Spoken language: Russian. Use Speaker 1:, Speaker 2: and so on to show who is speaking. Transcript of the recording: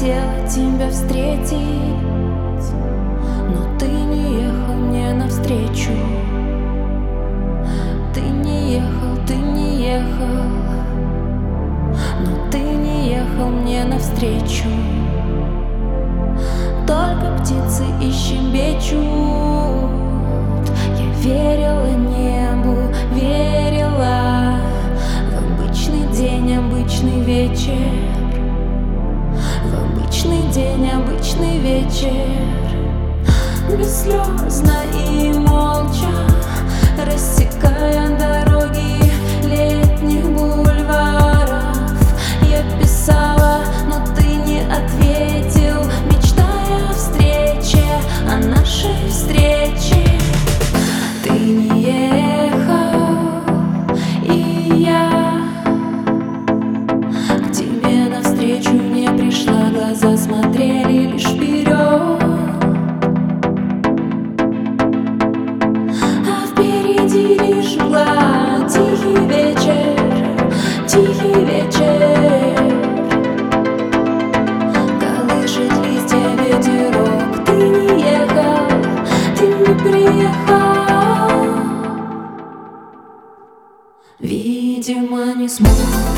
Speaker 1: хотела тебя встретить, но ты не ехал мне навстречу. Ты не ехал, но ты не ехал мне навстречу. Только птицы и щебечут. Я верила небу, верила в обычный день, обычный вечер. В обычный день, обычный вечер. Бесслезно и молча, рассекая дороги летних бульваров, я писала, но ты не ответил, мечтая о встрече, о нашей встрече. Ты не ехал, и я к тебе навстречу не пришла. Глаза смотрели лишь вперед, а впереди лишь мгла. Тихий вечер, тихий вечер, колышет листья ветерок. Ты не ехал, ты не приехал. Видимо, не смог.